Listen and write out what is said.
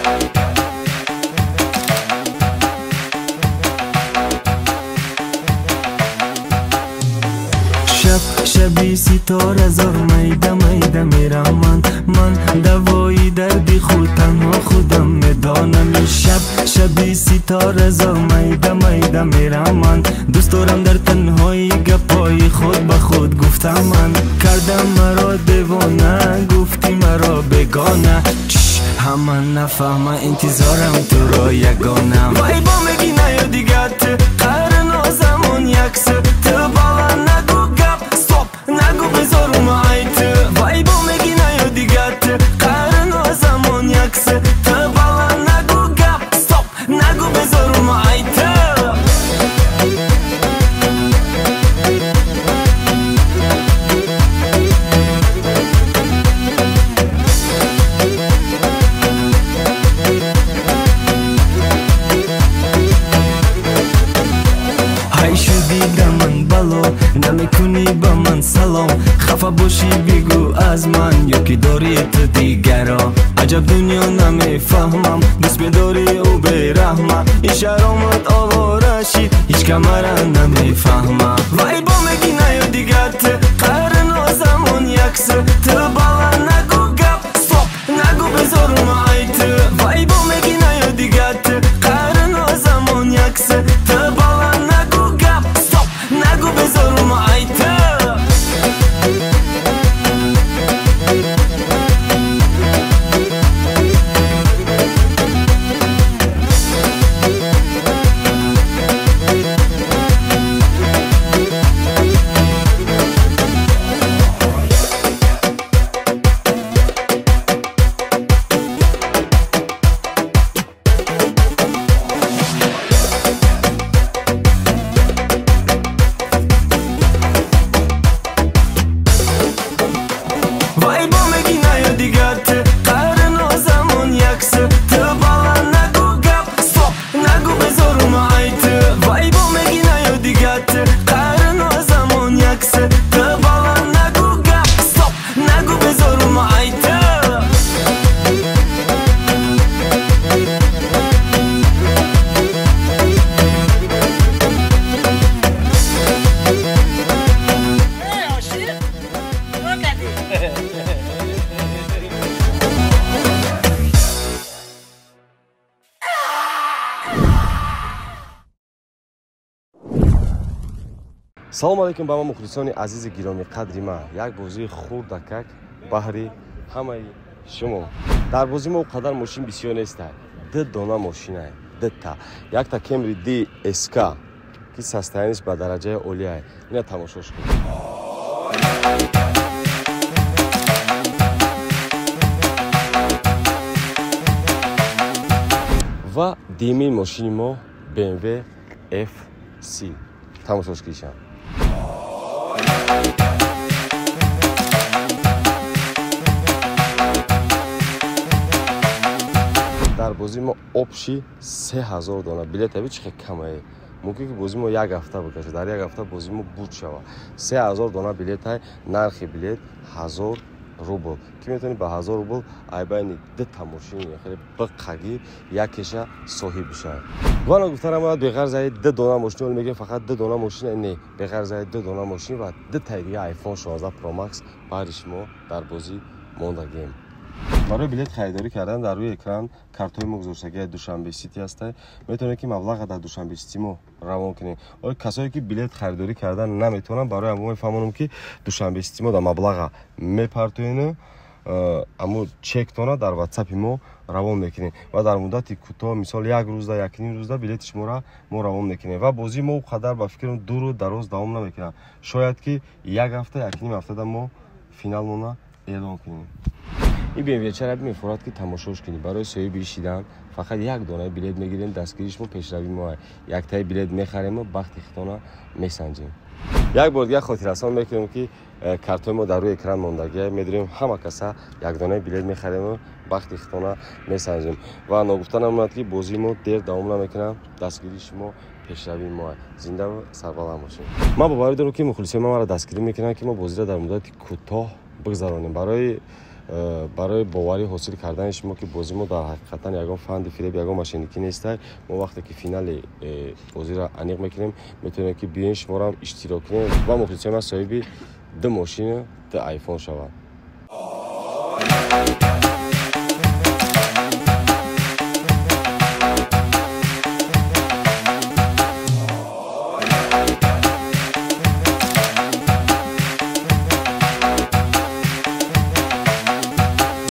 شبی ستاره زار میده میده میرم من دوایی دردی خود تنها خودم میدانم شبی ستاره زار میده میده میرم من دوست دارم در تنهایی گپای خود به خود گفتم من کردم مرا دیوانه گفتی مرا بگانه همه نفهمه انتظارم تو را یگانه وای با میگی نیا دیگه قرن آزمون یکس تو بالا نگو گپ stop نگو بذار اومایت وای با میگی نیا دیگه قرن آزمون یکس تو بالا نگو گپ stop نگو بذار اومایت نمیکنی با من سلام خفه باشی بگو از من یا که داری تو دیگرا عجب دنیا نمیفهمم دوست بداری او برحمه این شرامت آوارشی هیچ کمره نمیفهمم وای با میگی نیا دیگه قرن آزمون یکس تو بالا نگو گپ stop نگو بذار اومایت وای با میگی نیا دیگه قرن آزمون یکس تو بالا نگو گپ stop نگو بذار اومایت салом алейкум ба мо мухлисони азизи гироми қадри ма як бозии хурдакак баҳри ҳамаи шумо дар бозӣ мо қадар мошин бисёр нестад д дона мошинае дта якта кемри ди sk ки состояниш ба дараҷаи олияе ина тамошош кунед ва дими мошини мо bmw fc тамошош кишам дар бозӣ мо обши 3000 дона билет аби чихе камае мумкин ки бозӣ мо як ҳафта бикаша дар як ҳафта бозӣ мо буд шава 3000 дона билетай нархи билет 1000 рубл ки метавонӣ ба 1000 рубл айбайни ду тамошини хеле биқаги якеша соҳиб бишад вана гуфтарам бояд беғарзаи ду дона мошини оли мегӯем фақат ду дона мошина не беғарзаи ду дона мошини ва ду таи дига iPhone 16 Pro Max баҳри шумо дар бозӣ мондагем барои билет харидорӣ кардан дар рӯи экран картҳои мо гузоштагии Душанбе Сити ҳастад метавонед ки маблаға дар Душанбе Сити мо равон кунед ои касое ки билет харидорӣ кардан наметавонанд барои аммо мефаҳмонам ки Душанбе Сити мо дар маблаға мепартоенӯ аммо чектона дар WhatsApp мо равон мекунем ва дар муддати кӯтоҳ мисол як рӯзда якним рӯзда билети шуморо мо равон мекунем ва бозӣ мо қадар ба фикрам дуру дароз давом намекунад шояд ки як ҳафта якним ҳафтада мо финалмона эълон кунем این BMW چرا میفورد که تماشاش کنی برای صاحب شدن فقط یک دانه بلیط میگیریم دستگیریش ما پیشروی ما یک تای بلیط میخریم و وقت اختنا میسنجیم یک بار دیگه خاطررسان میکنیم که کارتون ما در روی اکران موندگی میدونیم همه کسا یک دانه بلیط میخریم و وقت اختنا میسنجیم و نگفتن امروز که بازی ما دیر دوام نمیکنم دستگیریش ما پیشروی ما زنده و سربلند باشیم ما باور دارم که مخلصین ما را دستگیری میکنن که ما بازی را در مدت کوتاه بگذرانیم برای برای باوری حاصل کردن شما که بازی ما در حقیقتا یگان فند فریب یگان ماشینیکی نیست. ما وقتی که فینال بازی را انیق میکنیم میتونیم که بیاین شما را هم اشتراک کنیم و مخلصی ما صاحبی 2 ماشین 2 آیفون شوند.